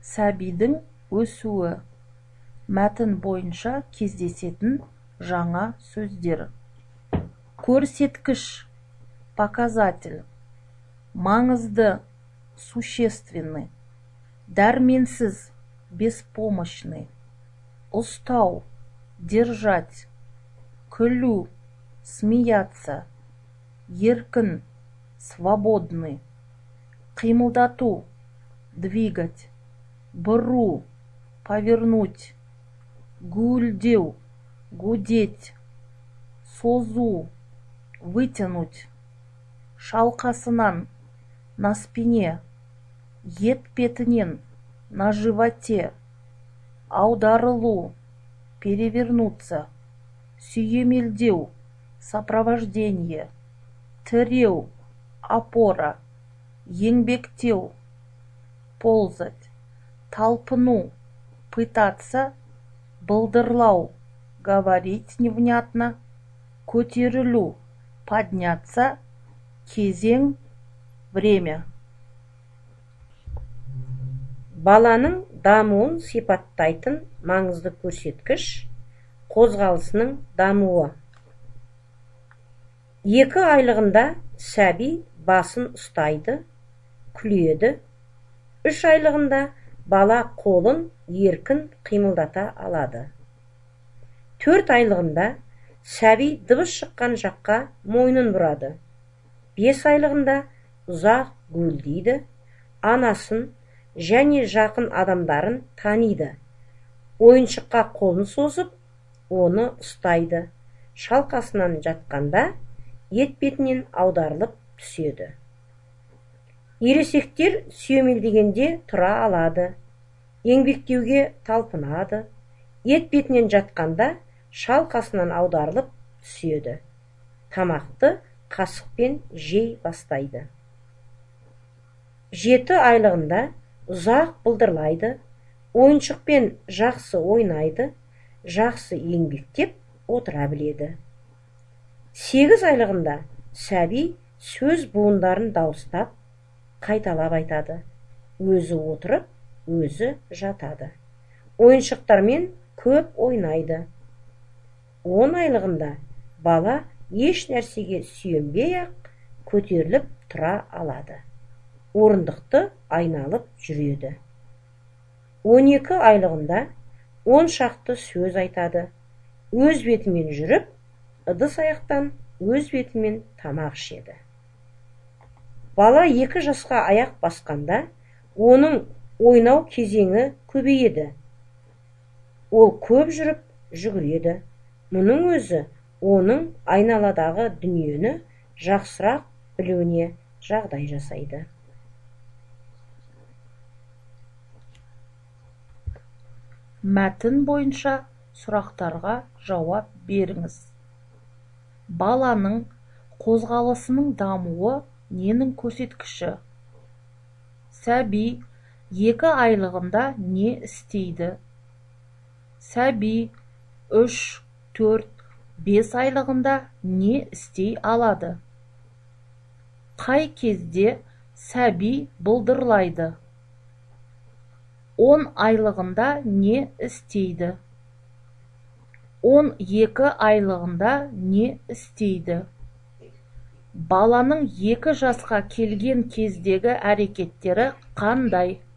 Сәбидің өсуі. Мәтін бойынша кездесетін жаңа сөздер. Көрсеткіш, показатель. Маңызды, существенный. Дәрменсіз, беспомощный. Ұстау, держать. Күлу, смеяться. Еркін, свободный. Қимылдату, двигать. Бұру, повернуть. Гуілдеу, гудеть. Созу, вытянуть. Шалқасынан, на спине. Етпетінен, на животе. Аударылу, перевернуться. Сүйемелдеу, сопровождение. Тіреу, опора. Еңбектеу, ползать. Талпыну, пытаться. Былдырлау, говорить невнятно. Көтерілу, подняться. Кезең, время. Баланың дамуын сипаттайтын маңызды көрсеткіш қозғалысының дамуы. 2 айлығында сәби басын ұстайды, күледі. 3 айлығында бала қолын еркін қимылдата алады. 4 айлығында сәби дыбыс шыққан жаққа мойнын бұрады. 5 айлығында ұзақ гуілдейді, анасын және жақын адамдарын таниды. Ойыншыққа қолын созып, оны ұстайды. Шалқасынан жатқанда етпетінен аударылып түседі. Ересектер сүйемелдегенде тұра алады. Еңбектеуге талпынады. Етпетінен жатқанда шалқасынан аударылып түседі. Тамақты қасықпен жей бастайды. 7 айлығында ұзақ былдырлайды, ойыншықпен жақсы ойнайды, жақсы еңбектеп отыра біледі. 8 айлығында сәби сөз буындарын дауыстап, қайталап айтады. Өзі отырып, өзі жатады. Ойыншықтармен көп ойнайды. 10 айлығында бала еш нәрсеге сүйенбей-ақ көтеріліп тұра алады. Орындықты айналып жүреді. 12 айлығында 10 шақты сөз айтады. Өз бетімен жүріп, ыдыс аяқтан өз бетімен тамақ ішеді. Бала 2 жасқа аяқ басқанда, оның ойнау кезеңі көбейеді. Ол көп жүріп, жүгіреді. Мұның өзі оның айналадағы дүниені жақсырақ білуіне жағдай жасайды. Мәтін бойынша сұрақтарға жауап беріңіз. Баланың қозғалысының дамуы ненің көрсеткіші? Сәби 2 айлығында не істейді? Сәби 3, 4, 5 айлығында не істей алады? Қай кезде сәби былдырлайды? 10 айлығында не істейді? 12 айлығында не істейді? Баланың 2 жасқа келген кездегі әрекеттері қандай?